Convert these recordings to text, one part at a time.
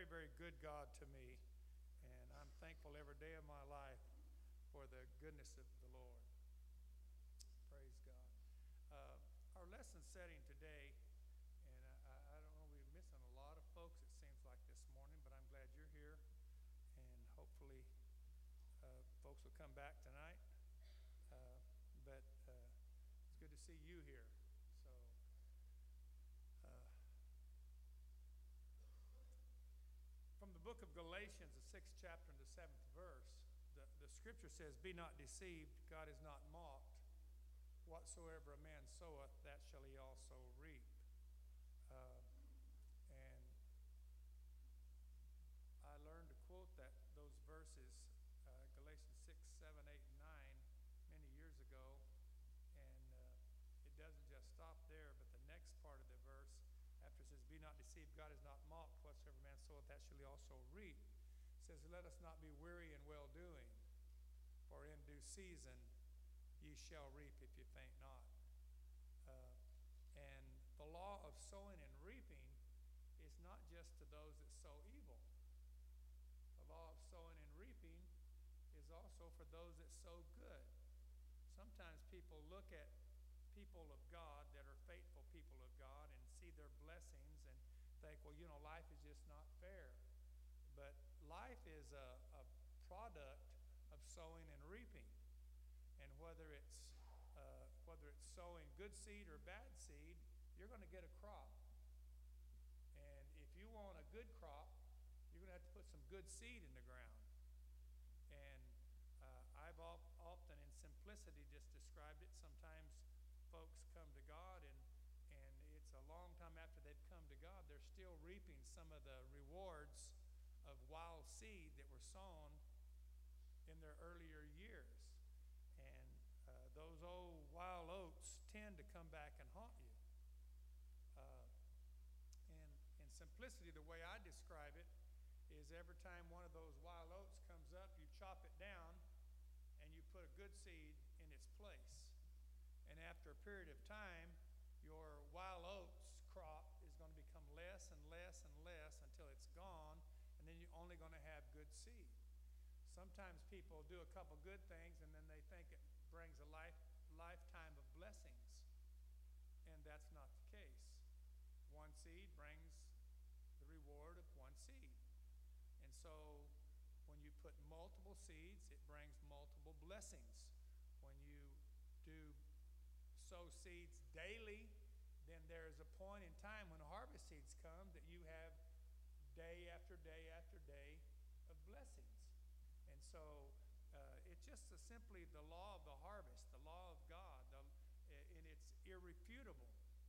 very, very good God to me, and I'm thankful every day of my life for the goodness of the Lord. Praise God. Our lesson setting today, and I don't know, we're missing a lot of folks, it seems like, this morning, but I'm glad you're here, and hopefully folks will come back tonight. But it's good to see you here. So, from the book of Galatians, the 6th chapter and the 7th verse, the scripture says, "Be not deceived, God is not mocked. Whatsoever a man soweth, that shall he also reap." And I learned to quote those verses, Galatians 6, 7, 8, and 9, many years ago. And it doesn't just stop there, but the next part of the verse, after it says, "Be not deceived, God is not mocked. Whatsoever man soweth, that shall he also reap." It says, "Let us not be weary in well-doing, for in due season ye shall reap if you faint not." And the law of sowing and reaping is not just to those that sow evil. The law of sowing and reaping is also for those that sow good. Sometimes people look at people of God that are faithful people of God and see their blessings and think, well, life is just not fair. But life is a product of sowing and reaping. And whether it's sowing good seed or bad seed, you're going to get a crop. And if you want a good crop, you're going to have to put some good seed in the ground. And I've often in simplicity just described it. Sometimes folks come to God and it's a long time after they've come to God, they're still reaping some of the rewards of wild seed that were sown in their earlier years. And those old wild oats tend to come back and haunt you. And in simplicity, the way I describe it is every time one of those wild oats comes up, you chop it down and you put a good seed in its place. And after a period of time, your wild oats crop is going to become less and less and less until it's gone, and then you're only going to have good seed. Sometimes people do a couple good things and then they think it brings a lifetime of blessings, and that's not the case. One seed brings the reward of one seed. And so when you put multiple seeds, it brings multiple blessings. When you do sow seeds daily, then there is a point in time when harvest seeds come that you have day after day after day of blessings. And so it's just simply the law of the harvest, the law of God, and it's irrefutable.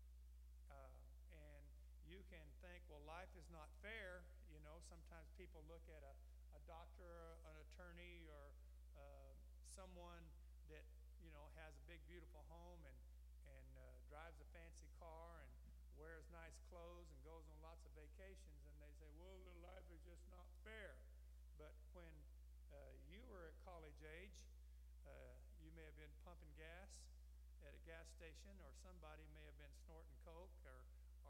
And you can think, well, life is not fair. Sometimes people look at a doctor, or an attorney, or someone that has a big, beautiful home and drives a fancy car and wears nice clothes and goes on lots of vacations, and they say, well, the life is just not fair. But when you were at college age, you may have been pumping gas at a gas station, or somebody may have been snorting coke, or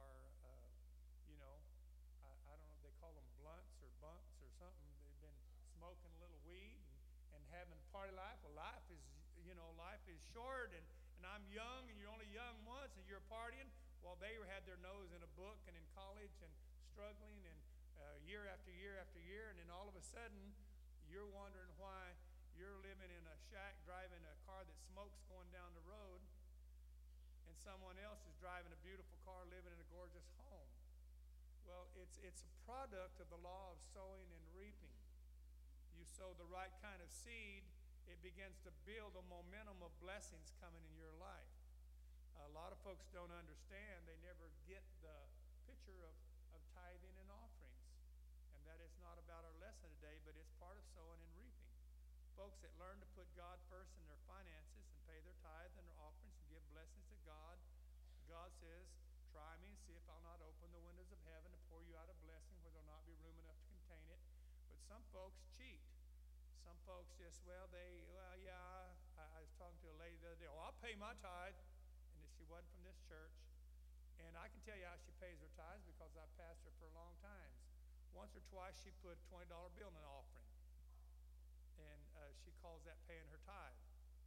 I don't know if they call them blunts or bunks or something. They've been smoking a little weed and having party life. Well, life is short, and I'm young, and you're only young once, and you're partying. Well, they had their nose in a book and in college and struggling, and year after year after year, and then all of a sudden, you're wondering why you're living in a shack, driving a car that smokes going down the road, and someone else is driving a beautiful car, living in a gorgeous home. Well, it's a product of the law of sowing and reaping. You sow the right kind of seed, it begins to build a momentum of blessings coming in your life. A lot of folks don't understand. They never get the picture of tithing and offerings. And that is not about our lesson today, but it's part of sowing and reaping. Folks that learn to put God first in their finances and pay their tithe and their offerings and give blessings to God, God says, "Try me and see if I'll not open the windows of heaven to pour you out a blessing where there'll not be room enough to contain it." But some folks cheat. Some folks just, I was talking to a lady the other day, I'll pay my tithe. And she wasn't from this church. And I can tell you how she pays her tithes because I've pastored for a long time. once or twice she put a $20 bill in an offering. And she calls that paying her tithe.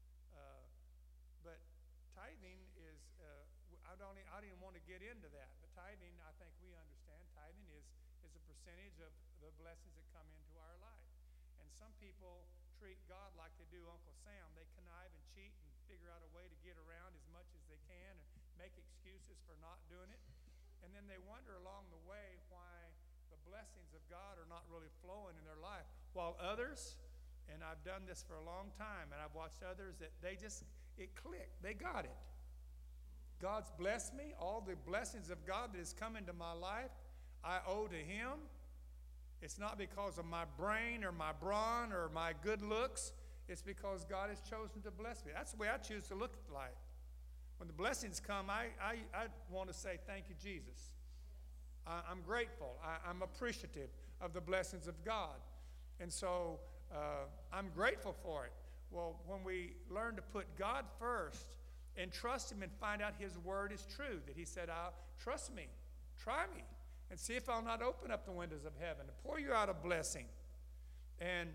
But tithing is, I don't even want to get into that. But tithing, I think we understand, tithing is a percentage of the blessings that come into our life. And some people treat God like they do Uncle Sam. They connive and cheat and figure out a way to get around as much as they can and make excuses for not doing it. And then they wonder along the way why the blessings of God are not really flowing in their life. While others, and I've done this for a long time, and I've watched others that it clicked. They got it. God's blessed me. All the blessings of God that has come into my life, I owe to Him. It's not because of my brain or my brawn or my good looks. It's because God has chosen to bless me. That's the way I choose to look at life. When the blessings come, I want to say, thank you, Jesus. I'm grateful. I'm appreciative of the blessings of God. And so I'm grateful for it. Well, when we learn to put God first and trust Him and find out His word is true, that He said, trust me, try me, and see if I'll not open up the windows of heaven and pour you out a blessing. And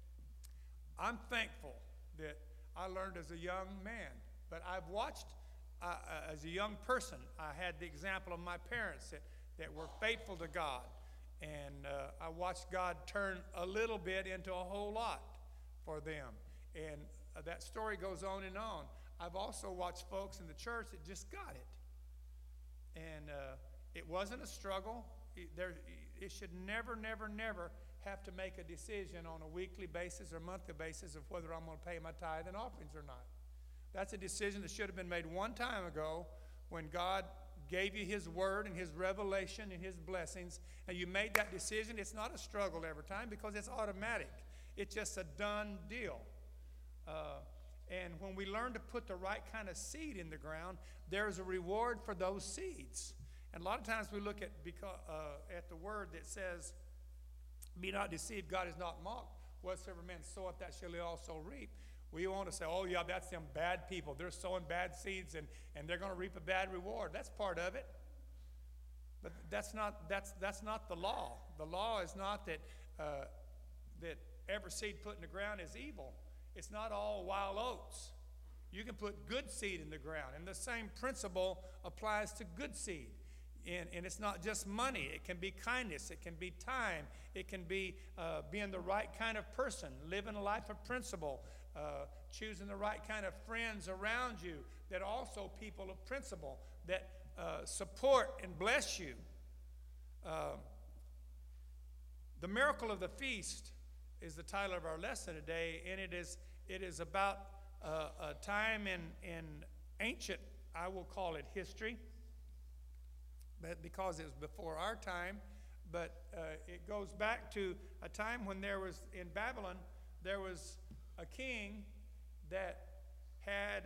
I'm thankful that I learned as a young man. But I've watched, as a young person, I had the example of my parents that were faithful to God. And I watched God turn a little bit into a whole lot for them. And that story goes on and on. I've also watched folks in the church that just got it. And it wasn't a struggle. It should never, never, never have to make a decision on a weekly basis or monthly basis of whether I'm going to pay my tithe and offerings or not. That's a decision that should have been made one time ago when God gave you His word and His revelation and His blessings, and you made that decision. It's not a struggle every time because it's automatic. It's just a done deal. And when we learn to put the right kind of seed in the ground, there's a reward for those seeds. And a lot of times we look at the word that says, be not deceived, God is not mocked. Whatsoever man soweth, that shall he also reap. We want to say, oh yeah, that's them bad people. They're sowing bad seeds and they're going to reap a bad reward. That's part of it. But that's not the law. The law is not that every seed put in the ground is evil. It's not all wild oats. You can put good seed in the ground, and the same principle applies to good seed. And it's not just money. It can be kindness. It can be time. It can be being the right kind of person, living a life of principle, choosing the right kind of friends around you that are also people of principle, that support and bless you. The Miracle of the Feast is the title of our lesson today, and it is about a time in ancient, I will call it history, but because it was before our time, but it goes back to a time when in Babylon, there was a king that had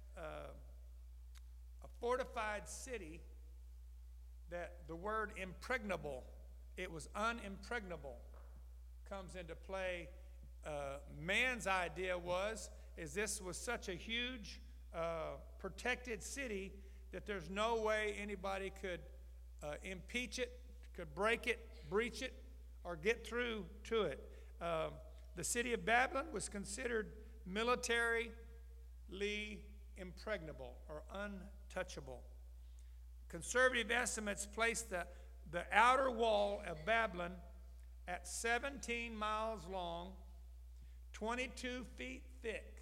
a fortified city that the word impregnable, it was unimpregnable, comes into play. Man's idea is this was such a huge protected city that there's no way anybody could impeach it, could break it, breach it, or get through to it. The city of Babylon was considered militarily impregnable or untouchable. Conservative estimates place the outer wall of Babylon at 17 miles long, 22 feet thick,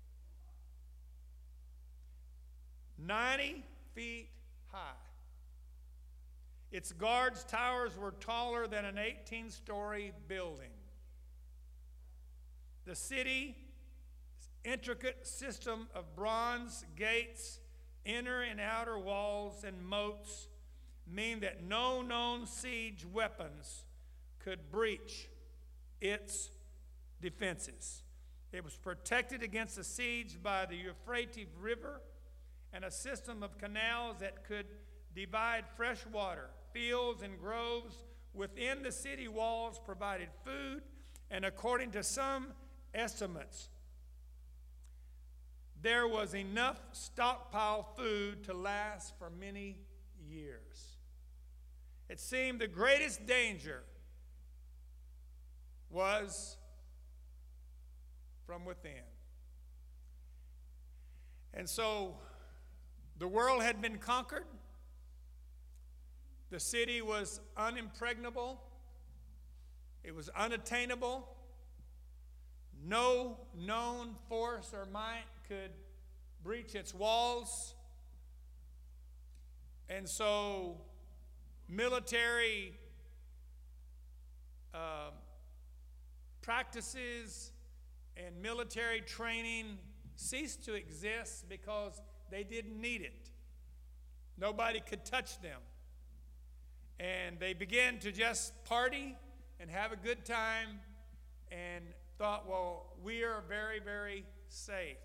90 feet high. Its guards' towers were taller than an 18-story building. The city's intricate system of bronze gates, inner and outer walls, and moats mean that no known siege weapons could breach its defenses. It was protected against a siege by the Euphrates River and a system of canals that could divide fresh water. Fields and groves within the city walls provided food, and according to some estimates, there was enough stockpile food to last for many years. It seemed the greatest danger was from within. And so the world had been conquered. The city was unimpregnable. It was unattainable. No known force or might could breach its walls. And so military practices and military training ceased to exist because they didn't need it. Nobody could touch them. And they began to just party and have a good time and thought, well, we are very, very safe.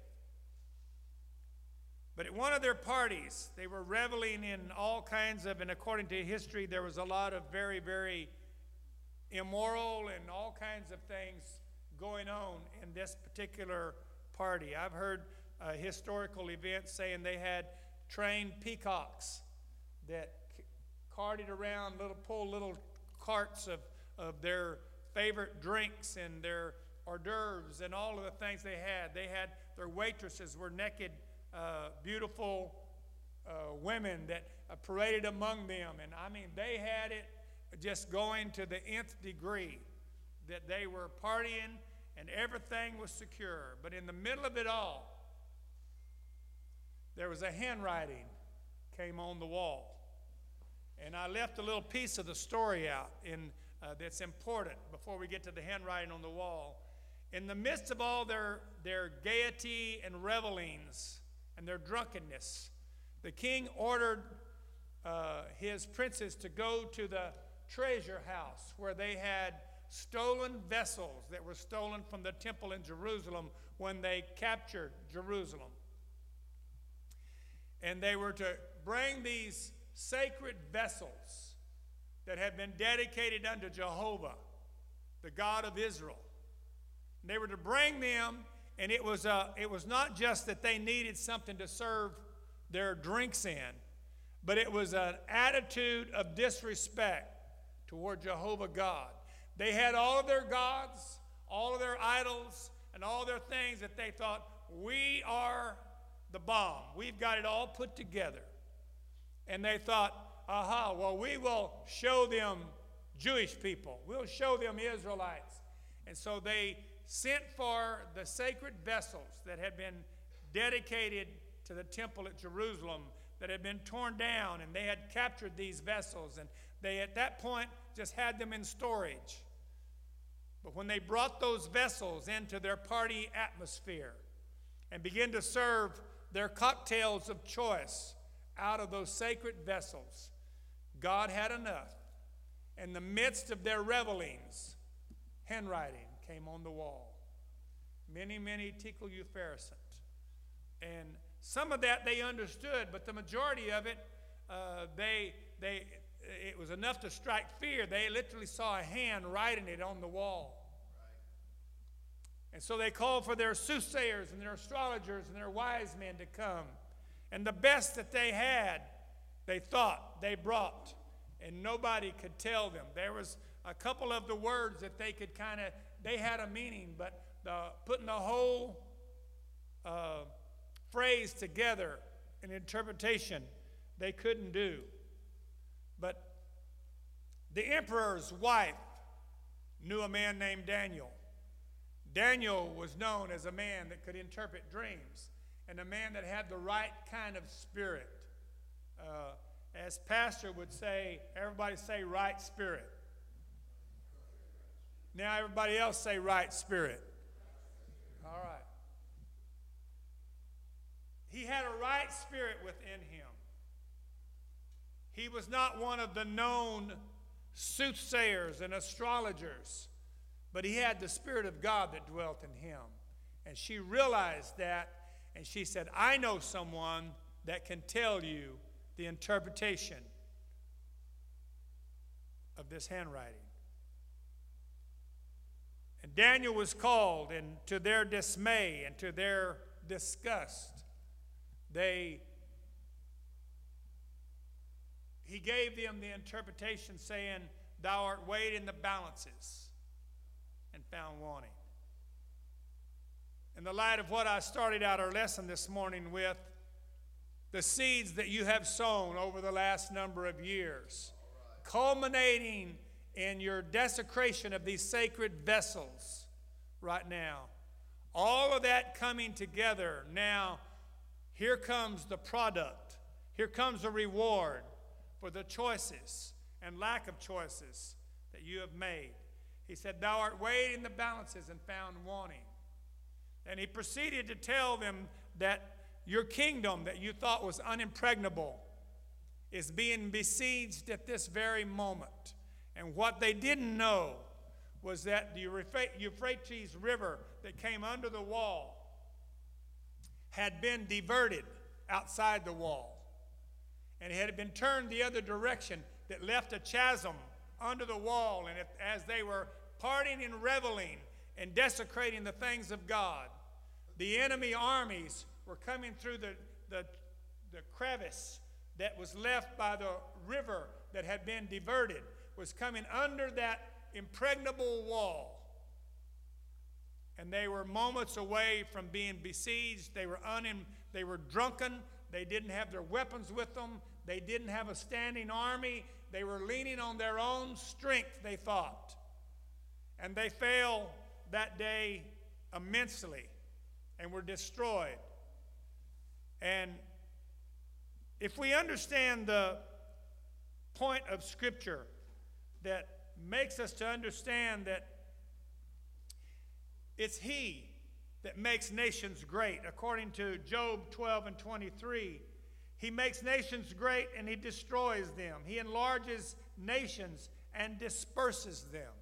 But at one of their parties, they were reveling in all kinds of, and according to history, there was a lot of very, very immoral and all kinds of things going on in this particular party. I've heard historical events saying they had trained peacocks that carted around, pull little carts of their favorite drinks and their hors d'oeuvres and all of the things they had. They had, their waitresses were naked, beautiful women that paraded among them. And I mean, they had it just going to the nth degree, that they were partying and everything was secure. But in the middle of it all, there was a handwriting came on the wall. And I left a little piece of the story out that's important before we get to the handwriting on the wall. In the midst of all their gaiety and revelings and their drunkenness, the king ordered his princes to go to the treasure house where they had stolen vessels that were stolen from the temple in Jerusalem when they captured Jerusalem. And they were to bring these sacred vessels that had been dedicated unto Jehovah, the God of Israel. And they were to bring them, and it was not just that they needed something to serve their drinks in, but it was an attitude of disrespect toward Jehovah God. They had all of their gods, all of their idols, and all their things that they thought, we are the bomb. We've got it all put together. And they thought, aha, well, we will show them Jewish people. We'll show them Israelites. And so they sent for the sacred vessels that had been dedicated to the temple at Jerusalem, that had been torn down, and they had captured these vessels. And they, at that point, just had them in storage. But when they brought those vessels into their party atmosphere and began to serve their cocktails of choice out of those sacred vessels, God had enough. In the midst of their revelings, handwriting came on the wall. Many, many tekel upharsin. And some of that they understood, but the majority of it, it was enough to strike fear. They literally saw a hand writing it on the wall. And so they called for their soothsayers and their astrologers and their wise men to come. And the best that they had, they thought they brought. And nobody could tell them. There was a couple of the words that they could they had a meaning, but putting the whole phrase together in interpretation, they couldn't do. But the emperor's wife knew a man named Daniel. Daniel was known as a man that could interpret dreams and a man that had the right kind of spirit. As pastor would say, everybody say right spirit. Now everybody else say right spirit. All right. He had a right spirit within him. He was not one of the known soothsayers and astrologers, but he had the Spirit of God that dwelt in him. And she realized that, and she said, I know someone that can tell you the interpretation of this handwriting. And Daniel was called, and to their dismay and to their disgust, he gave them the interpretation saying, thou art weighed in the balances. and found wanting. In the light of what I started out our lesson this morning with, the seeds that you have sown over the last number of years, culminating in your desecration of these sacred vessels right now. All of that coming together now, here comes the product. Here comes the reward for the choices and lack of choices that you have made. He said, thou art weighed in the balances and found wanting. And he proceeded to tell them that your kingdom that you thought was unimpregnable is being besieged at this very moment. And what they didn't know was that the Euphrates River that came under the wall had been diverted outside the wall. And it had been turned the other direction that left a chasm under the wall. And as they were partying and reveling and desecrating the things of God, the enemy armies were coming through the crevice that was left by the river that had been diverted, was coming under that impregnable wall. And they were moments away from being besieged. They were drunken. They didn't have their weapons with them. They didn't have a standing army. They were leaning on their own strength, they thought. And they failed that day immensely and were destroyed. And if we understand the point of Scripture that makes us to understand that it's He that makes nations great, according to Job 12 and 23, He makes nations great and He destroys them. He enlarges nations and disperses them.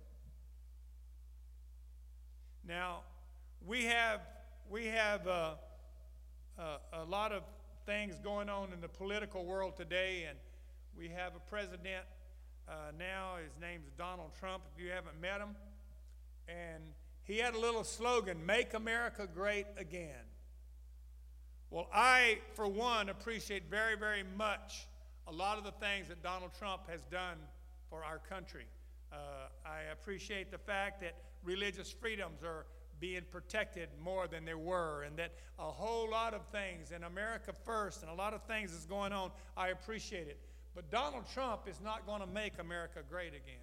Now, we have a lot of things going on in the political world today, and we have a president now. His name's Donald Trump, if you haven't met him. And he had a little slogan, "Make America Great Again." Well, I, for one, appreciate very, very much a lot of the things that Donald Trump has done for our country. I appreciate the fact that religious freedoms are being protected more than they were, and that a whole lot of things in America first and a lot of things is going on. I appreciate it. But Donald Trump is not going to make America great again.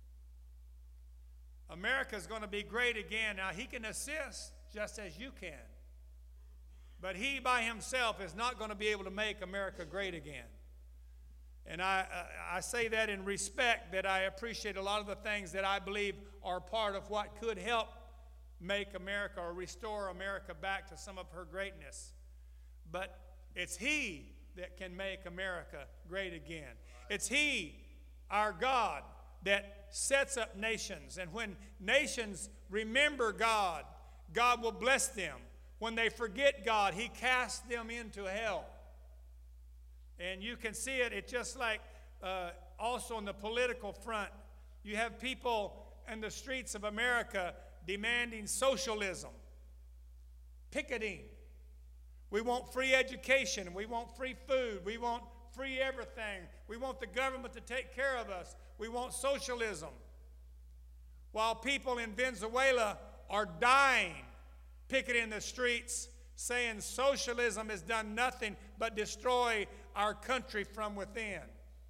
America is going to be great again. Now, he can assist just as you can. But he by himself is not going to be able to make America great again. And I say that in respect that I appreciate a lot of the things that I believe are part of what could help make America or restore America back to some of her greatness. But it's He that can make America great again. It's He, our God, that sets up nations. And when nations remember God, God will bless them. When they forget God, He casts them into hell. And you can see it. It's just like also on the political front. You have people in the streets of America demanding socialism, picketing. We want free education. We want free food. We want free everything. We want the government to take care of us. We want socialism. While people in Venezuela are dying, picketing the streets, saying socialism has done nothing but destroy our country from within.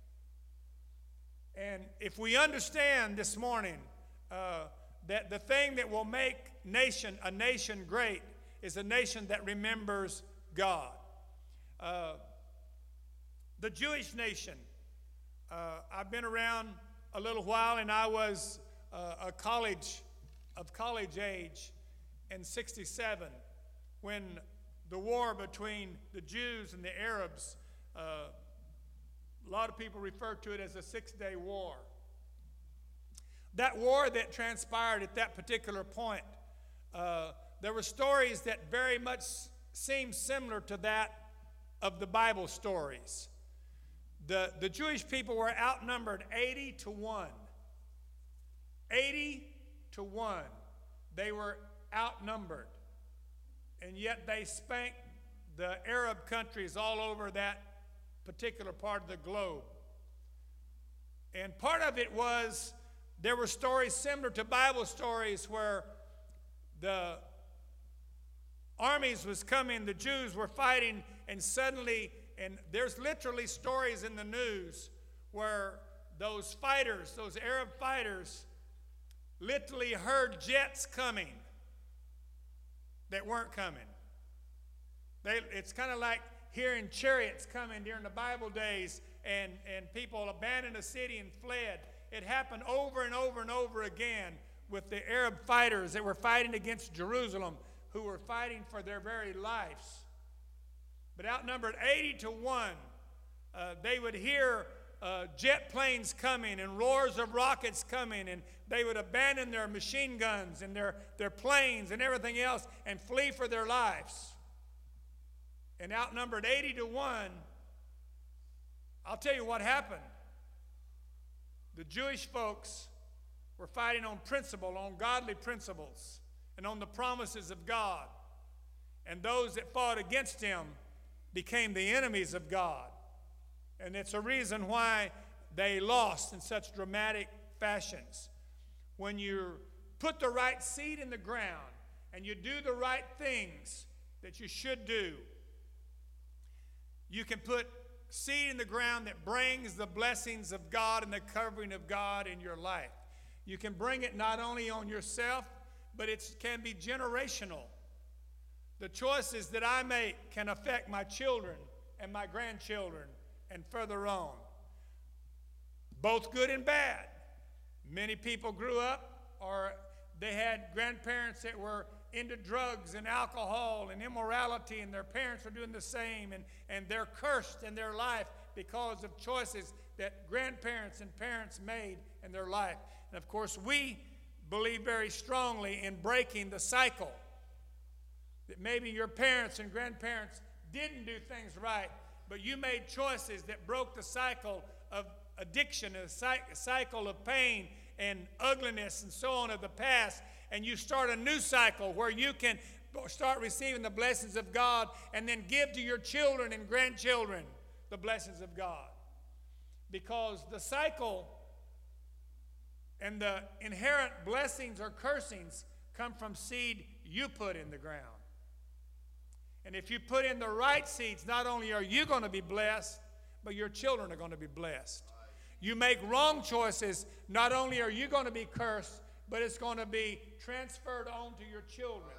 And if we understand this morning that the thing that will make a nation great is a nation that remembers God. The Jewish nation, I've been around a little while, and I was of college age in 1967 when the war between the Jews and the Arabs, a lot of people refer to it as the 6-day war. That war that transpired at that particular point, there were stories that very much seemed similar to that of the Bible stories. The Jewish people were outnumbered 80 to 1. 80 to 1. They were outnumbered. And yet they spanked the Arab countries all over that particular part of the globe. And part of it was there were stories similar to Bible stories where the armies was coming, the Jews were fighting, and suddenly, and there's literally stories in the news where those fighters, those Arab fighters, literally heard jets coming that weren't coming. It's kind of like hearing chariots coming during the Bible days, and people abandoned a city and fled. It happened over and over and over again with the Arab fighters that were fighting against Jerusalem, who were fighting for their very lives. But outnumbered 80-1, they would hear jet planes coming and roars of rockets coming, and they would abandon their machine guns and their planes and everything else and flee for their lives. And outnumbered 80-1, I'll tell you what happened. The Jewish folks were fighting on principle, on godly principles, and on the promises of God. And those that fought against him became the enemies of God. And it's a reason why they lost in such dramatic fashions. When you put the right seed in the ground and you do the right things that you should do, you can put seed in the ground that brings the blessings of God and the covering of God in your life. You can bring it not only on yourself, but it can be generational. The choices that I make can affect my children and my grandchildren and further on. Both good and bad. Many people grew up or they had grandparents that were into drugs and alcohol and immorality, and their parents were doing the same, and they're cursed in their life because of choices that grandparents and parents made in their life. And of course, we believe very strongly in breaking the cycle. That maybe your parents and grandparents didn't do things right, but you made choices that broke the cycle of addiction, a cycle of pain and ugliness and so on of the past, and you start a new cycle where you can start receiving the blessings of God and then give to your children and grandchildren the blessings of God. Because the cycle and the inherent blessings or cursings come from seed you put in the ground. And if you put in the right seeds, not only are you going to be blessed, but your children are going to be blessed. You make wrong choices, not only are you going to be cursed, but it's going to be transferred on to your children.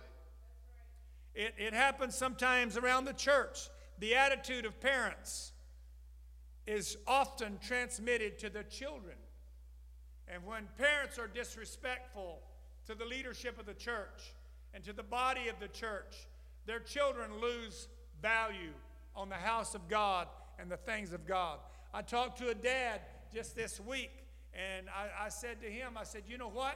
It happens sometimes around the church. The attitude of parents is often transmitted to the children. And when parents are disrespectful to the leadership of the church and to the body of the church, their children lose value on the house of God and the things of God. I talked to a dad just this week, and I said to him, I said, you know what?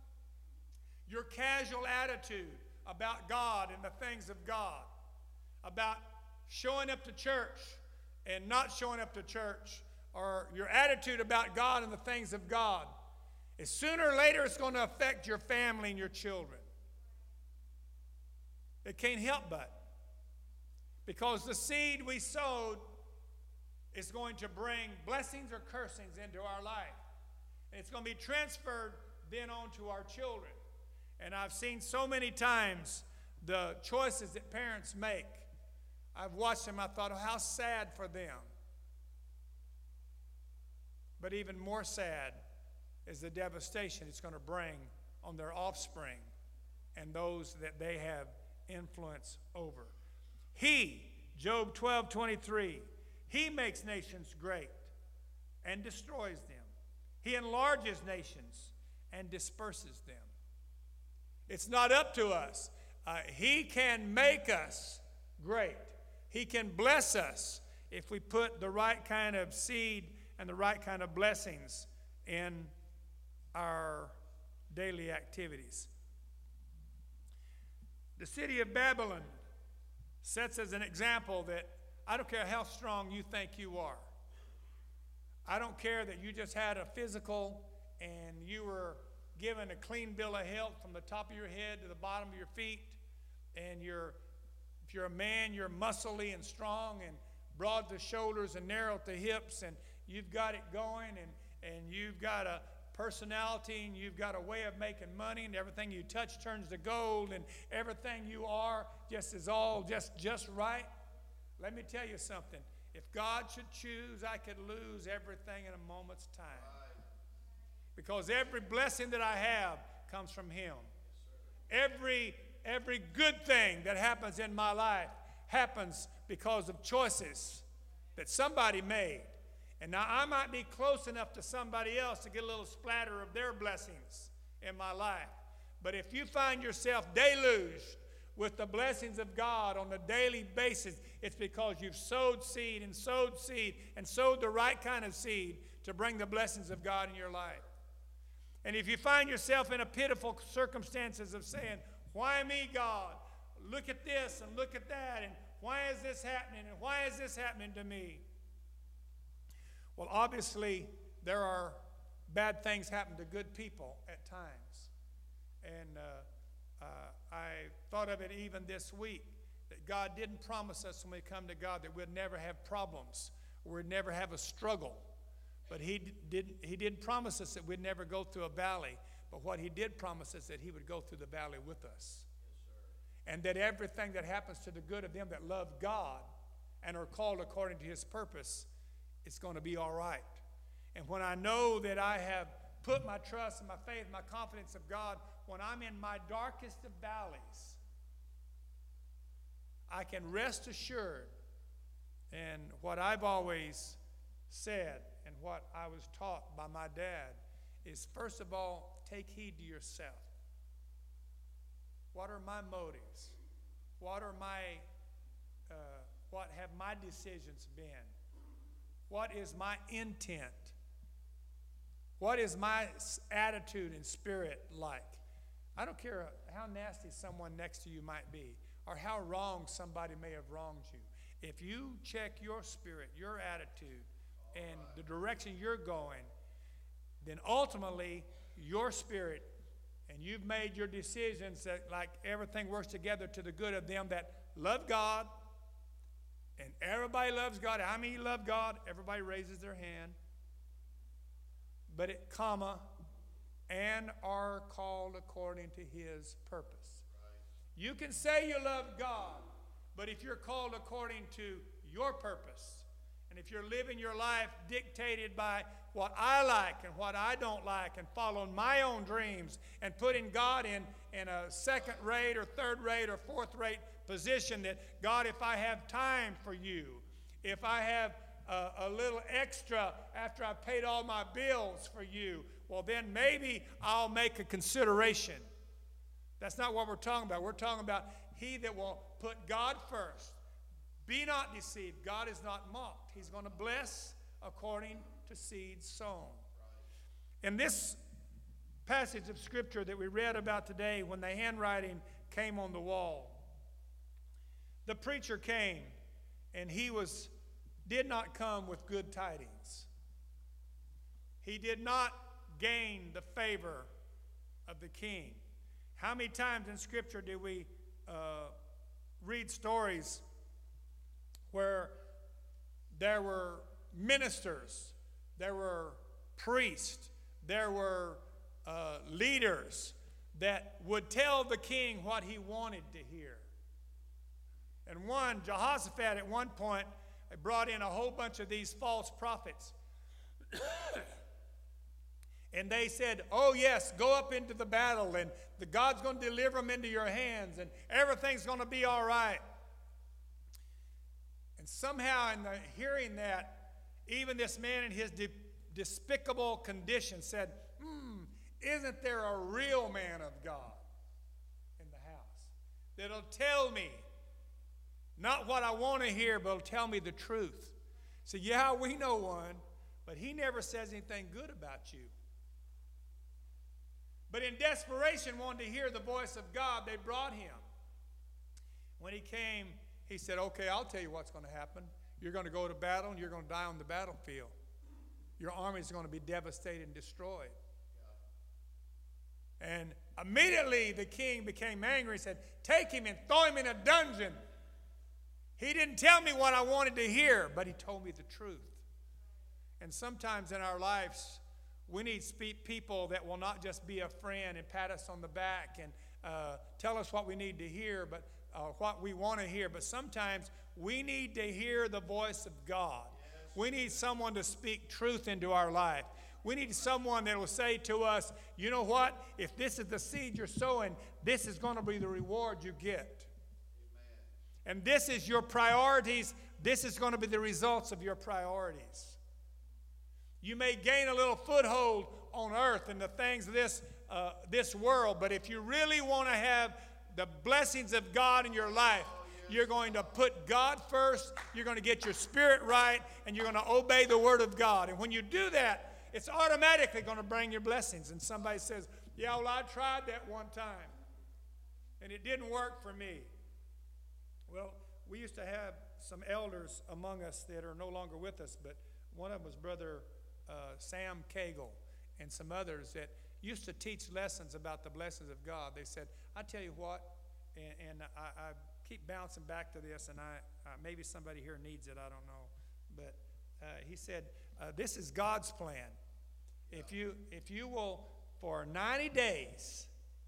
Your casual attitude about God and the things of God, about showing up to church and not showing up to church, or your attitude about God and the things of God, is sooner or later it's going to affect your family and your children. It can't help but. Because the seed we sowed is going to bring blessings or cursings into our life. And it's going to be transferred then on to our children. And I've seen so many times the choices that parents make. I've watched them, I thought, oh, how sad for them. But even more sad is the devastation it's going to bring on their offspring and those that they have influence over. He, Job 12:23, he makes nations great and destroys them. He enlarges nations and disperses them. It's not up to us. He can make us great. He can bless us if we put the right kind of seed and the right kind of blessings in our daily activities. The city of Babylon sets as an example that I don't care how strong you think you are. I don't care that you just had a physical and you were given a clean bill of health from the top of your head to the bottom of your feet, and if you're a man, you're muscly and strong and broad to shoulders and narrow to hips, and you've got it going, and you've got a personality, and you've got a way of making money, and everything you touch turns to gold, and everything you are just is all just right. Let me tell you something. If God should choose, I could lose everything in a moment's time. Because every blessing that I have comes from Him. Every good thing that happens in my life happens because of choices that somebody made. And now I might be close enough to somebody else to get a little splatter of their blessings in my life. But if you find yourself deluged with the blessings of God on a daily basis, it's because you've sowed seed and sowed seed and sowed the right kind of seed to bring the blessings of God in your life. And if you find yourself in a pitiful circumstances of saying, why me, God? Look at this and look at that, and why is this happening, and why is this happening to me? Well, obviously, there are bad things happen to good people at times. And I thought of it even this week, that God didn't promise us when we come to God that we'd never have problems, or we'd never have a struggle. But He didn't promise us that we'd never go through a valley. But what He did promise us that He would go through the valley with us. And that everything that happens to the good of them that love God and are called according to His purpose, it's going to be all right. And when I know that I have put my trust and my faith and my confidence of God, when I'm in my darkest of valleys, I can rest assured. And what I've always said and what I was taught by my dad is, first of all, take heed to yourself. What are my motives? What have my decisions been? What is my intent? What is my attitude and spirit like? I don't care how nasty someone next to you might be, or how wrong somebody may have wronged you. If you check your spirit, your attitude, and the direction you're going, then ultimately your spirit, and you've made your decisions that like everything works together to the good of them that love God, and everybody loves God. How many love God? Everybody raises their hand. But it, comma, and are called according to His purpose. Right. You can say you love God, but if you're called according to your purpose, and if you're living your life dictated by what I like and what I don't like, and following my own dreams, and putting God in a second-rate or third-rate or fourth-rate position, that, God, if I have time for you, if I have a little extra after I've paid all my bills for you, well, then maybe I'll make a consideration. That's not what we're talking about. We're talking about he that will put God first. Be not deceived. God is not mocked. He's going to bless according to seed sown. In this passage of Scripture that we read about today, when the handwriting came on the wall, the preacher came, and he did not come with good tidings. He did not gain the favor of the king. How many times in Scripture do we read stories where there were ministers, there were priests, there were leaders that would tell the king what he wanted to hear? And Jehoshaphat at one point brought in a whole bunch of these false prophets. And they said, oh yes, go up into the battle, and God's going to deliver them into your hands, and everything's going to be all right. And somehow in hearing that, even this man in his despicable condition said, isn't there a real man of God in the house that'll tell me not what I want to hear, but will tell me the truth? So yeah, we know one, but he never says anything good about you. But in desperation, wanting to hear the voice of God, they brought him. When he came, he said, okay, I'll tell you what's going to happen. You're going to go to battle, and you're going to die on the battlefield. Your army is going to be devastated and destroyed. And immediately the king became angry and said, take him and throw him in a dungeon. He didn't tell me what I wanted to hear, but he told me the truth. And sometimes in our lives, We need people that will not just be a friend and pat us on the back and tell us what we need to hear, but what we want to hear. But sometimes we need to hear the voice of God. We need someone to speak truth into our life. We need someone that will say to us, you know what? If this is the seed you're sowing, this is going to be the reward you get. And this is your priorities. This is going to be the results of your priorities. You may gain a little foothold on earth and the things of this world, but if you really want to have the blessings of God in your life, you're going to put God first, you're going to get your spirit right, and you're going to obey the Word of God. And when you do that, it's automatically going to bring your blessings. And somebody says, yeah, well, I tried that one time, and it didn't work for me. Well, we used to have some elders among us that are no longer with us, but one of them was Brother Sam Cagle and some others that used to teach lessons about the blessings of God. They said, I tell you what, and I keep bouncing back to this, and maybe somebody here needs it, I don't know. But he said, this is God's plan. If you will, for 90 days,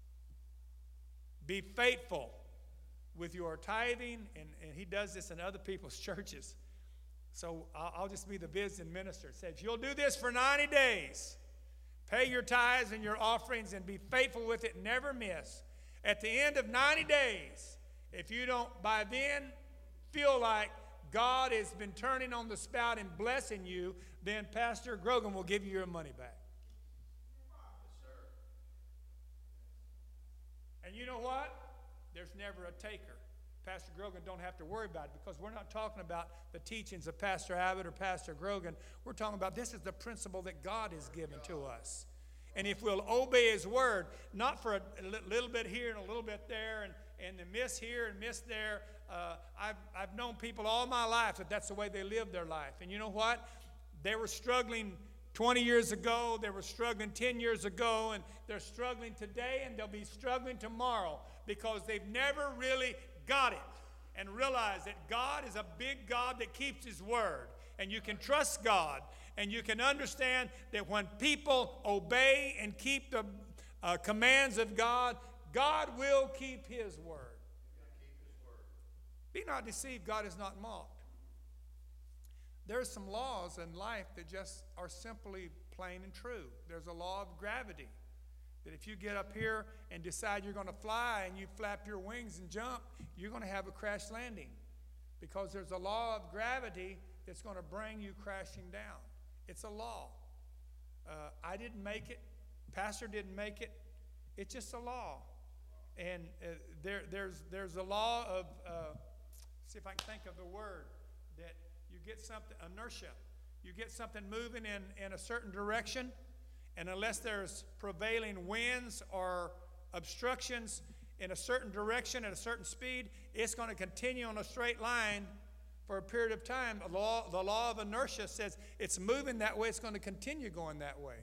be faithful with your tithing, and he does this in other people's churches. So I'll just be the visiting minister. Say, if you'll do this for 90 days, pay your tithes and your offerings and be faithful with it, never miss. At the end of 90 days, if you don't by then feel like God has been turning on the spout and blessing you, then Pastor Grogan will give you your money back. Yes, sir. And you know what? There's never a taker. Pastor Grogan don't have to worry about it, because we're not talking about the teachings of Pastor Abbott or Pastor Grogan. We're talking about this is the principle that God has given to us. And if we'll obey His word, not for a little bit here and a little bit there and miss here and miss there. I've known people all my life that's the way they live their life. And you know what? They were struggling 20 years ago. They were struggling 10 years ago. And they're struggling today, and they'll be struggling tomorrow, because they've never really got it and realized that God is a big God that keeps His word. And you can trust God, and you can understand that when people obey and keep the commands of God, God will keep His word. Be not deceived, God is not mocked. There's some laws in life that just are simply plain and true. There's a law of gravity, that if you get up here and decide you're going to fly and you flap your wings and jump, you're going to have a crash landing, because there's a law of gravity that's going to bring you crashing down. It's a law. I didn't make it. Pastor didn't make it. It's just a law. And there's a law of, see if I can think of the word, that you get something, inertia. You get something moving in a certain direction, and unless there's prevailing winds or obstructions in a certain direction at a certain speed, it's going to continue on a straight line for a period of time. The law of inertia says it's moving that way, it's going to continue going that way.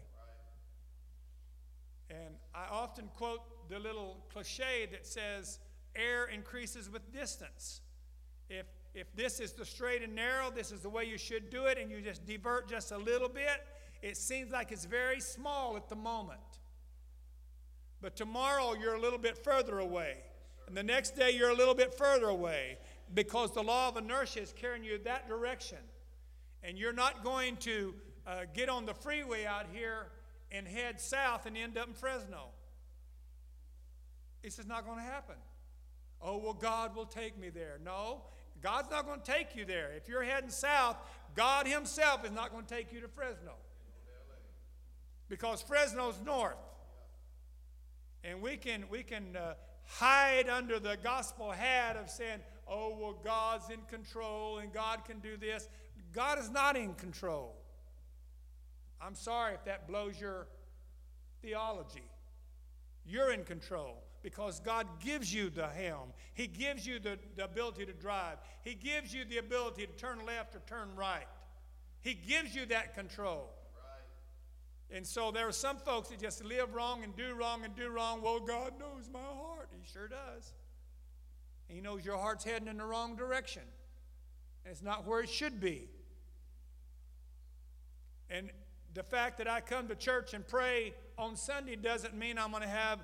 Right. And I often quote the little cliche that says, air increases with distance. If this is the straight and narrow, this is the way you should do it, and you just divert just a little bit, it seems like it's very small at the moment. But tomorrow you're a little bit further away. And the next day you're a little bit further away, because the law of inertia is carrying you that direction. And you're not going to get on the freeway out here and head south and end up in Fresno. It's just not going to happen. Oh, well, God will take me there. No, God's not going to take you there. If you're heading south, God Himself is not going to take you to Fresno, because Fresno's north. And we can hide under the gospel hat of saying, oh, well, God's in control and God can do this. God is not in control. I'm sorry if that blows your theology. You're in control, because God gives you the helm. He gives you the ability to drive. He gives you the ability to turn left or turn right. He gives you that control. And so there are some folks that just live wrong and do wrong and do wrong. Well, God knows my heart. He sure does. He knows your heart's heading in the wrong direction. And it's not where it should be. And The fact that I come to church and pray on Sunday doesn't mean I'm going to have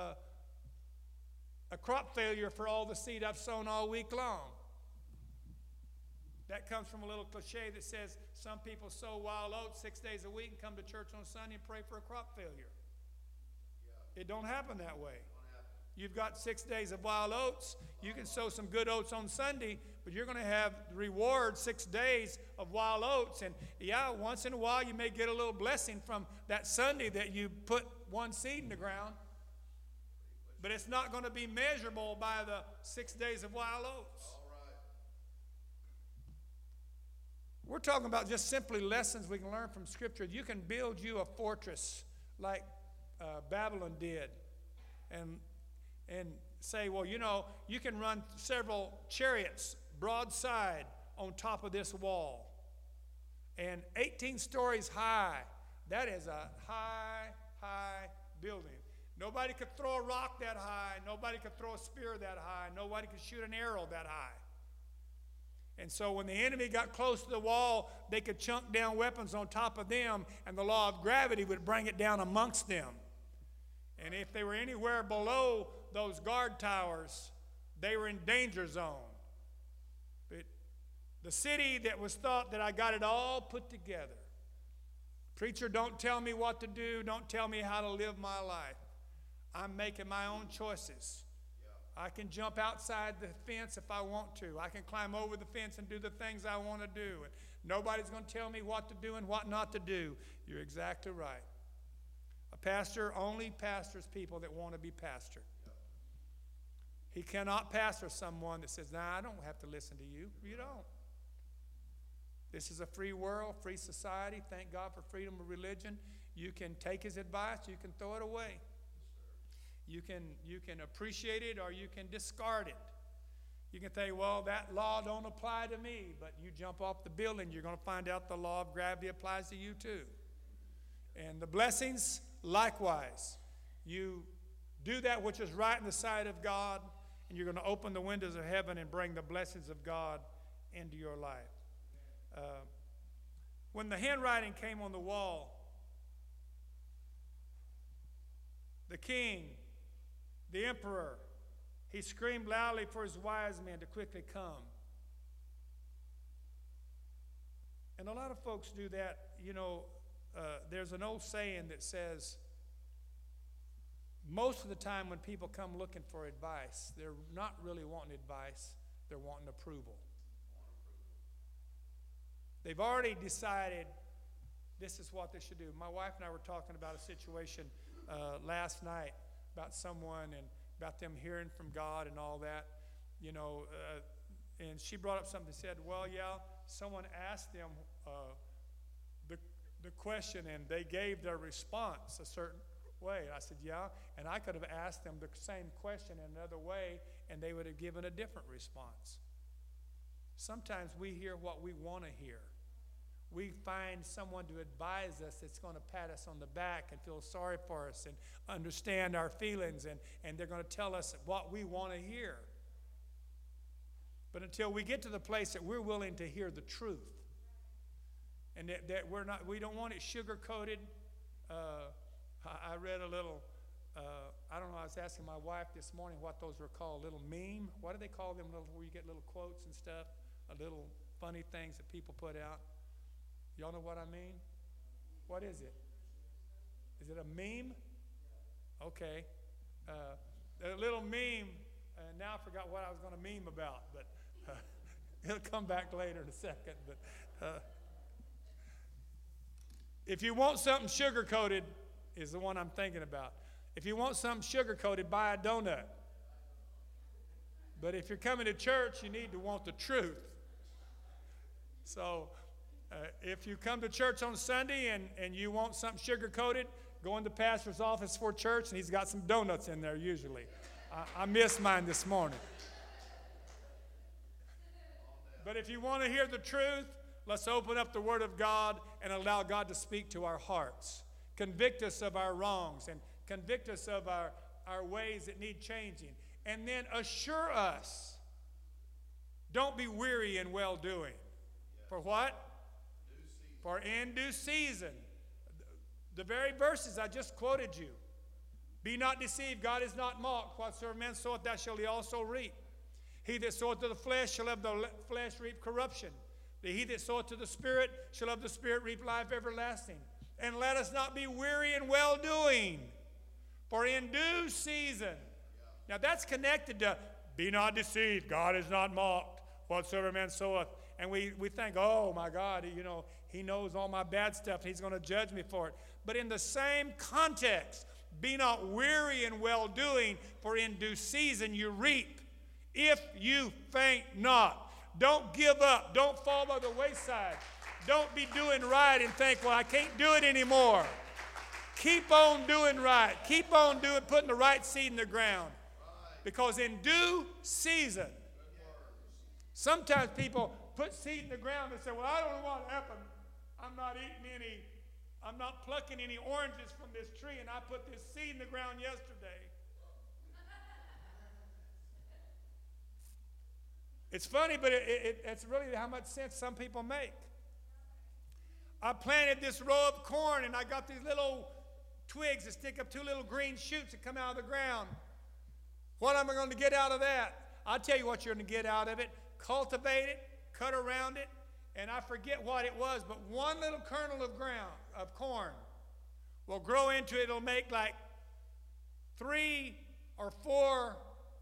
a crop failure for all the seed I've sown all week long. That comes from a little cliche that says some people sow wild oats 6 days a week and come to church on Sunday and pray for a crop failure. It don't happen that way. You've got 6 days of wild oats. You can sow some good oats on Sunday, but you're going to have reward 6 days of wild oats. And yeah, once in a while you may get a little blessing from that Sunday that you put one seed in the ground. But it's not going to be measurable by the 6 days of wild oats. We're talking about just simply lessons we can learn from Scripture. You can build you a fortress like Babylon did and say, well, you know, you can run several chariots broadside on top of this wall. And 18 stories high, that is a high building. Nobody could throw a rock that high. Nobody could throw a spear that high. Nobody could shoot an arrow that high. And so when the enemy got close to the wall, they could chunk down weapons on top of them, and the law of gravity would bring it down amongst them. And if they were anywhere below those guard towers, they were in danger zone. But the city that was thought that I got it all put together. Preacher, don't tell me what to do. Don't tell me how to live my life. I'm making my own choices. I can jump outside the fence if I want to. I can climb over the fence and do the things I want to do. And nobody's going to tell me what to do and what not to do. You're exactly right. A pastor only pastors people that want to be pastored. He cannot pastor someone that says, nah, I don't have to listen to you. You don't. This is a free world, free society. Thank God for freedom of religion. You can take his advice. You can throw it away. You can appreciate it or you can discard it. You can say, well, that law don't apply to me. But you jump off the building, you're going to find out the law of gravity applies to you too. And the blessings, likewise. You do that which is right in the sight of God, and you're going to open the windows of heaven and bring the blessings of God into your life. When the handwriting came on the wall, the king, the emperor, he screamed loudly for his wise men to quickly come. And a lot of folks do that. You know, there's an old saying that says, most of the time when people come looking for advice, they're not really wanting advice, they're wanting approval. They've already decided this is what they should do. My wife and I were talking about a situation last night about someone and about them hearing from God and all that, you know, and she brought up something, said, well, yeah, someone asked them the question and they gave their response a certain way. I said, yeah, and I could have asked them the same question in another way and they would have given a different response. Sometimes we hear what we want to hear. We find someone to advise us that's going to pat us on the back and feel sorry for us and understand our feelings, and they're going to tell us what we want to hear. But until we get to the place that we're willing to hear the truth, and that we don't want it sugar-coated. I read a little, I don't know, I was asking my wife this morning what those were called, little meme. What do they call them, where you get little quotes and stuff, little funny things that people put out? Y'all know what I mean? What is it? Is it a meme? Okay. A little meme, and now I forgot what I was going to meme about, but it'll come back later in a second. But if you want something sugar-coated, is the one I'm thinking about. If you want something sugar-coated, buy a donut. But if you're coming to church, you need to want the truth. So if you come to church on Sunday and you want something sugar-coated, go in the pastor's office for church, and he's got some donuts in there usually. I missed mine this morning. But if you want to hear the truth, let's open up the Word of God and allow God to speak to our hearts. Convict us of our wrongs and convict us of our ways that need changing. And then assure us, don't be weary in well-doing. For what? For in due season, The very verses I just quoted you. Be not deceived, God is not mocked. Whatsoever man soweth, that shall he also reap. He that soweth to the flesh shall of the flesh reap corruption. But he that soweth to the Spirit shall of the Spirit reap life everlasting. And let us not be weary in well-doing, for in due season. Now that's connected to be not deceived, God is not mocked. Whatsoever man soweth. And we think, oh my God, he knows all my bad stuff. He's going to judge me for it. But in the same context, be not weary in well-doing, for in due season you reap, if you faint not. Don't give up. Don't fall by the wayside. Don't be doing right and think, well, I can't do it anymore. Keep on doing right. Keep on putting the right seed in the ground. Because in due season, sometimes people put seed in the ground and say, well, I don't know what happened. I'm not plucking any oranges from this tree, and I put this seed in the ground yesterday. It's funny, but it's really how much sense some people make. I planted this row of corn, and I got these little twigs that stick up, two little green shoots that come out of the ground. What am I going to get out of that? I'll tell you what you're going to get out of it. Cultivate it, cut around it, and I forget what it was, but one little kernel of corn will grow into it. It'll make like 3 or 4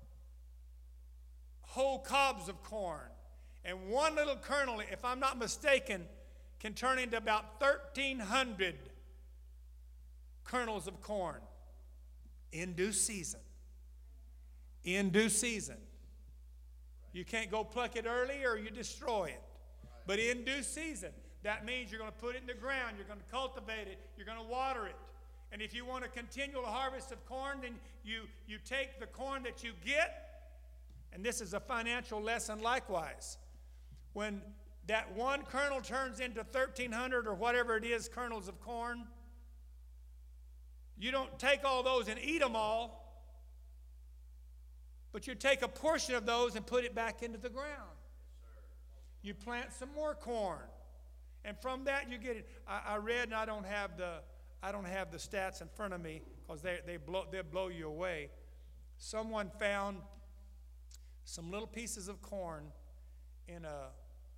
whole cobs of corn. And one little kernel, if I'm not mistaken, can turn into about 1,300 kernels of corn in due season. In due season. You can't go pluck it early or you destroy it. But in due season, that means you're going to put it in the ground, you're going to cultivate it, you're going to water it. And if you want a continual harvest of corn, then you take the corn that you get, and this is a financial lesson likewise. When that one kernel turns into 1,300 or whatever it is kernels of corn, you don't take all those and eat them all, but you take a portion of those and put it back into the ground. You plant some more corn, and from that you get it. I read, and I don't have the stats in front of me because they'll blow you away. Someone found some little pieces of corn in a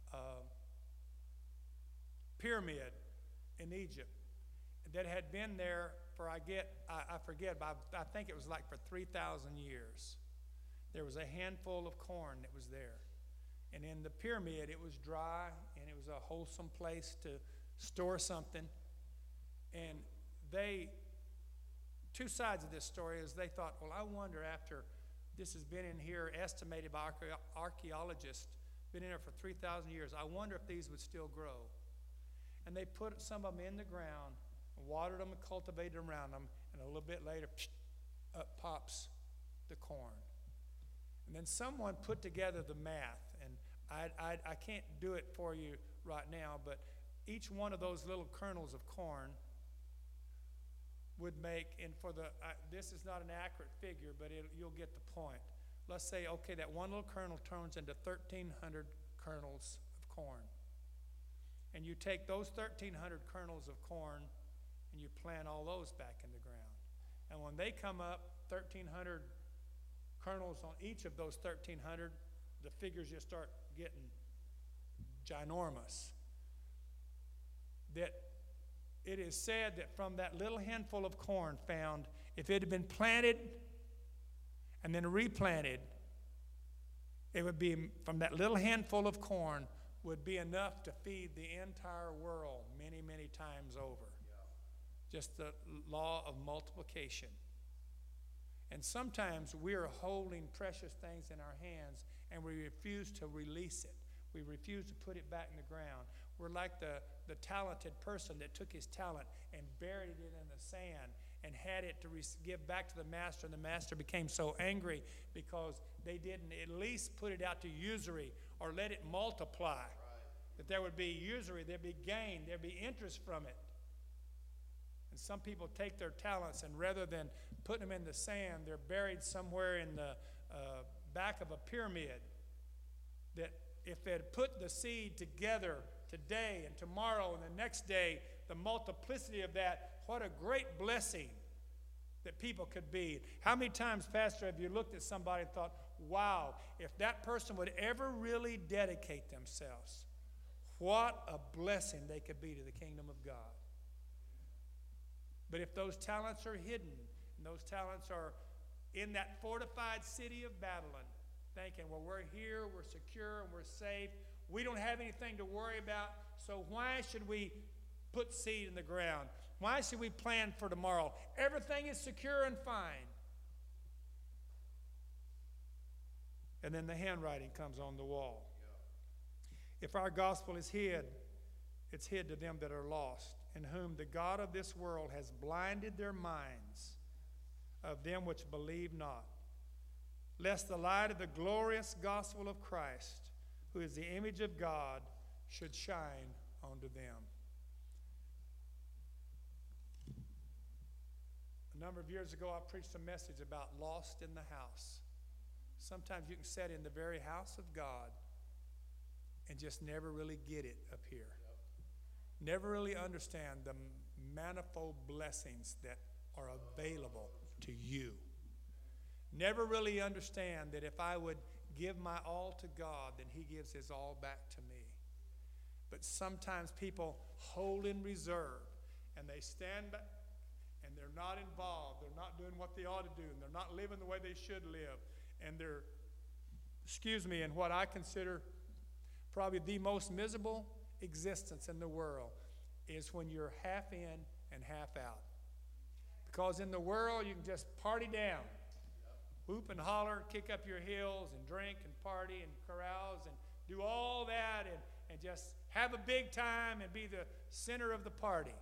pyramid in Egypt that had been there for I forget, but I think it was like for 3,000 years. There was a handful of corn that was there. And in the pyramid, it was dry, and it was a wholesome place to store something. And two sides of this story is they thought, well, I wonder after this has been in here, estimated by archaeologists, been in there for 3,000 years, I wonder if these would still grow. And they put some of them in the ground, watered them and cultivated around them, and a little bit later, up pops the corn. And then someone put together the math, and I can't do it for you right now, but each one of those little kernels of corn would make, and this is not an accurate figure, but you'll get the point. Let's say, okay, that one little kernel turns into 1,300 kernels of corn. And you take those 1,300 kernels of corn and you plant all those back in the ground. And when they come up, 1,300 kernels on each of those 1,300, the figures just start getting ginormous. That it is said that from that little handful of corn found, if it had been planted and then replanted, it would be, from that little handful of corn, would be enough to feed the entire world many, many times over. Just the law of multiplication. And sometimes we are holding precious things in our hands and we refuse to release it. We refuse to put it back in the ground. We're like the talented person that took his talent and buried it in the sand and had it to give back to the master, and the master became so angry because they didn't at least put it out to usury or let it multiply. Right. That there would be usury, there'd be gain, there'd be interest from it. And some people take their talents, and rather than putting them in the sand, they're buried somewhere in the back of a pyramid. That if they had put the seed together today and tomorrow and the next day, the multiplicity of that what a great blessing that people could be. How many times, Pastor, have you looked at somebody and thought, wow, if that person would ever really dedicate themselves, what a blessing they could be to the kingdom of God. But if those talents are hidden, and those talents are in that fortified city of Babylon, thinking, well, we're here, we're secure, and we're safe, we don't have anything to worry about, so why should we put seed in the ground? Why should we plan for tomorrow? Everything is secure and fine. And then the handwriting comes on the wall. If our gospel is hid, it's hid to them that are lost, in whom the God of this world has blinded their minds, of them which believe not, lest the light of the glorious gospel of Christ, who is the image of God, should shine onto them. A number of years ago, I preached a message about lost in the house. Sometimes you can sit in the very house of God and just never really get it up here. Never really understand the manifold blessings that are available to you. Never really understand that if I would give my all to God, then He gives His all back to me. But sometimes people hold in reserve, and they stand back, and they're not involved. They're not doing what they ought to do, and they're not living the way they should live. And they're, in what I consider probably the most miserable existence in the world is when you're half in and half out. Because in the world, you can just party down, whoop and holler, kick up your heels, and drink and party and carouse and do all that and just have a big time and be the center of the party.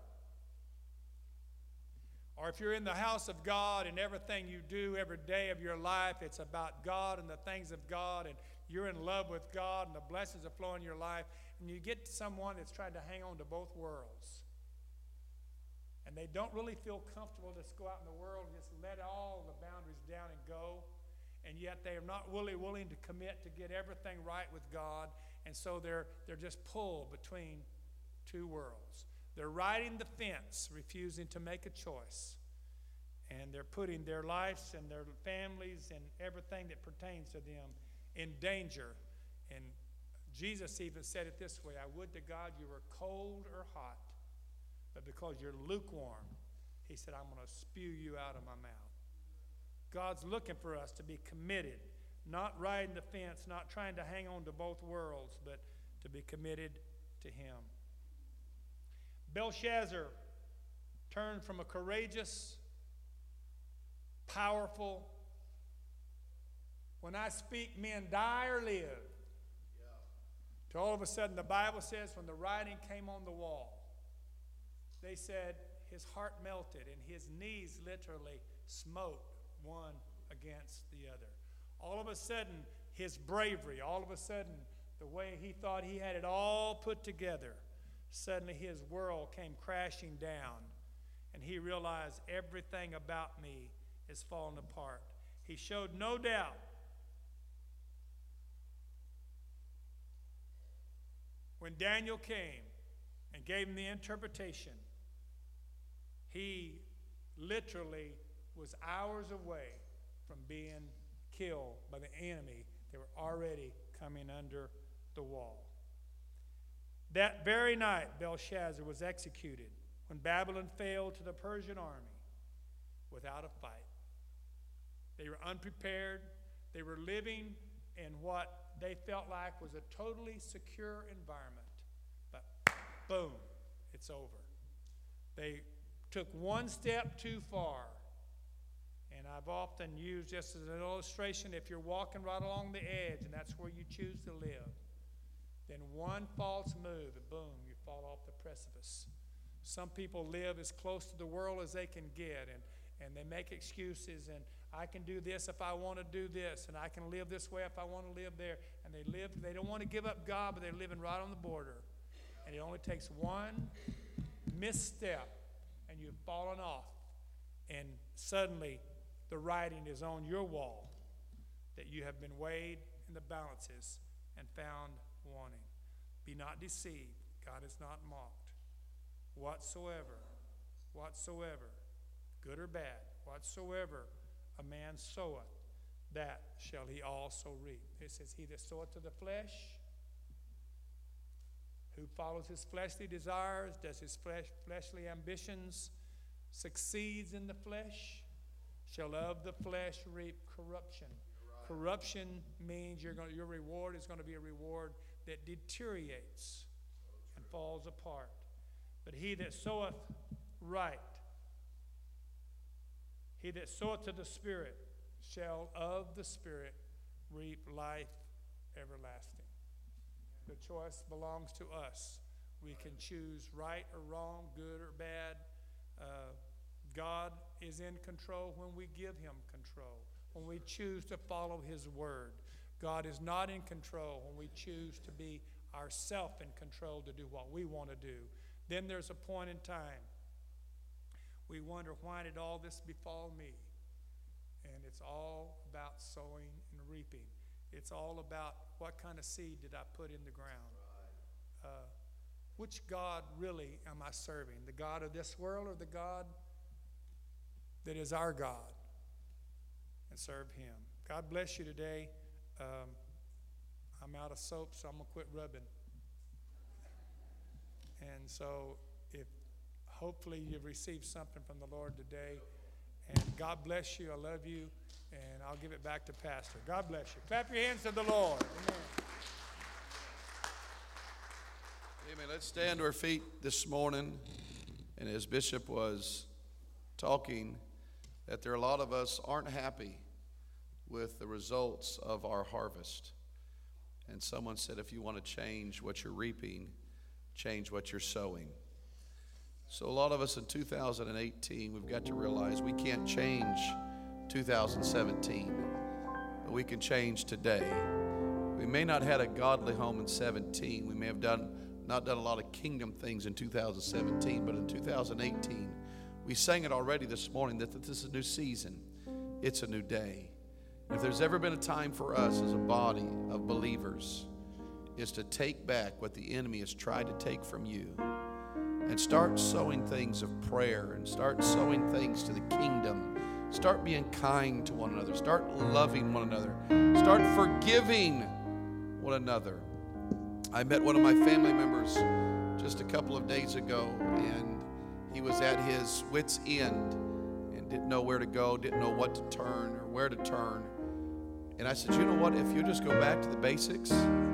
Or if you're in the house of God and everything you do every day of your life, it's about God and the things of God, and you're in love with God and the blessings are flowing in your life, and you get someone that's trying to hang on to both worlds. And they don't really feel comfortable to go out in the world and just let all the boundaries down and go. And yet they are not really willing to commit to get everything right with God. And so they're just pulled between two worlds. They're riding the fence, refusing to make a choice. And they're putting their lives and their families and everything that pertains to them in danger. And Jesus even said it this way, I would to God you were cold or hot. But because you're lukewarm, He said, I'm going to spew you out of my mouth. God's looking for us to be committed, not riding the fence, not trying to hang on to both worlds, but to be committed to Him. Belshazzar turned from a courageous, powerful, when I speak, men die or live, to all of a sudden the Bible says when the writing came on the wall, they said his heart melted and his knees literally smote one against the other. All of a sudden, his bravery, all of a sudden, the way he thought he had it all put together, suddenly his world came crashing down, and he realized everything about me is falling apart. He showed no doubt. When Daniel came and gave him the interpretation, he literally was hours away from being killed by the enemy that were already coming under the wall. That very night, Belshazzar was executed when Babylon fell to the Persian army without a fight. They were unprepared. They were living in what they felt like was a totally secure environment. But boom, it's over. They took one step too far. And I've often used just as an illustration, if you're walking right along the edge and that's where you choose to live, then one false move and boom, you fall off the precipice. Some people live as close to the world as they can get, and they make excuses, and I can do this if I want to do this, and I can live this way if I want to live there. And they don't want to give up God, but they're living right on the border. And it only takes one misstep and you've fallen off, and suddenly the writing is on your wall that you have been weighed in the balances and found wanting. Be not deceived. God is not mocked. Whatsoever whatsoever, good or bad, whatsoever a man soweth, that shall he also reap. It says, he that soweth to the flesh, who follows his fleshly desires, does his fleshly ambitions, succeeds in the flesh, shall of the flesh reap corruption. Right. Corruption means your reward is going to be a reward that deteriorates and falls apart. But he that soweth right, he that soweth to the Spirit, shall of the Spirit reap life everlasting. The choice belongs to us. We can choose right or wrong, good or bad. God is in control when we give him control, when we choose to follow his word. God is not in control when we choose to be ourselves in control to do what we want to do. Then there's a point in time we wonder, why did all this befall me? And it's all about sowing and reaping. It's all about what kind of seed did I put in the ground. Which God really am I serving? The God of this world or the God that is our God? And serve him. God bless you today. I'm out of soap, so I'm going to quit rubbing. And so hopefully you've received something from the Lord today. And God bless you. I love you. And I'll give it back to Pastor. God bless you. Clap your hands to the Lord. Amen. Amen. Let's stand to our feet this morning. And as Bishop was talking, that there are a lot of us aren't happy with the results of our harvest. And someone said, if you want to change what you're reaping, change what you're sowing. So a lot of us in 2018, we've got to realize we can't change 2017, but we can change today. We may not have had a godly home in 17. We may have not done a lot of kingdom things in 2017, but in 2018, we sang it already this morning that this is a new season. It's a new day. If there's ever been a time for us as a body of believers, is to take back what the enemy has tried to take from you and start sowing things of prayer and start sowing things to the kingdom. Start being kind to one another. Start loving one another. Start forgiving one another. I met one of my family members just a couple of days ago, and he was at his wit's end and didn't know where to go, didn't know what to turn or where to turn. And I said, you know what, if you just go back to the basics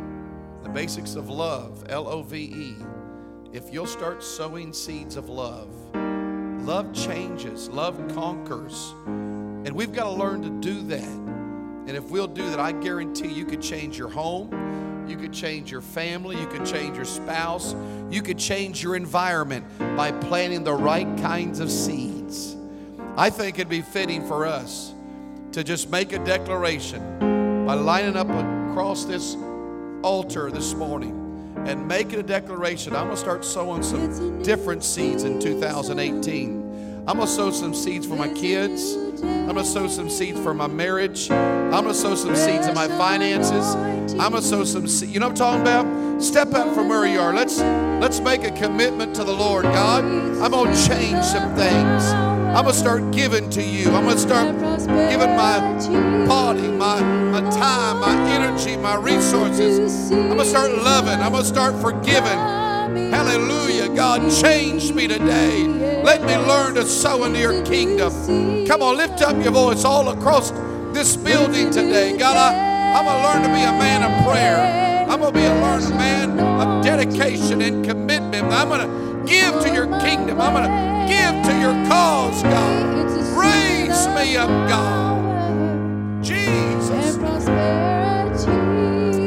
of love, L-O-V-E, if you'll start sowing seeds of love, love changes, love conquers. And we've got to learn to do that. And if we'll do that, I guarantee you could change your home, you could change your family, you could change your spouse, you could change your environment by planting the right kinds of seeds. I think it'd be fitting for us to just make a declaration by lining up across this altar this morning and making a declaration. I'm going to start sowing some different seeds in 2018. I'm going to sow some seeds for my kids. I'm going to sow some seeds for my marriage. I'm going to sow some seeds in my finances. I'm going to sow some seeds. You know what I'm talking about? Step out from where you are. Let's make a commitment to the Lord. God, I'm going to change some things. I'm going to start giving to you. I'm going to start giving my body, my time, my energy, my resources. I'm going to start loving. I'm going to start forgiving. Hallelujah. God, change me today. Let me learn to sow into your kingdom. Come on, lift up your voice all across this building today. God, I'm going to learn to be a man of prayer. I'm going to learn a man of dedication and commitment. I'm going to give to your kingdom. I'm going to give to your cause, God. Raise me up, God.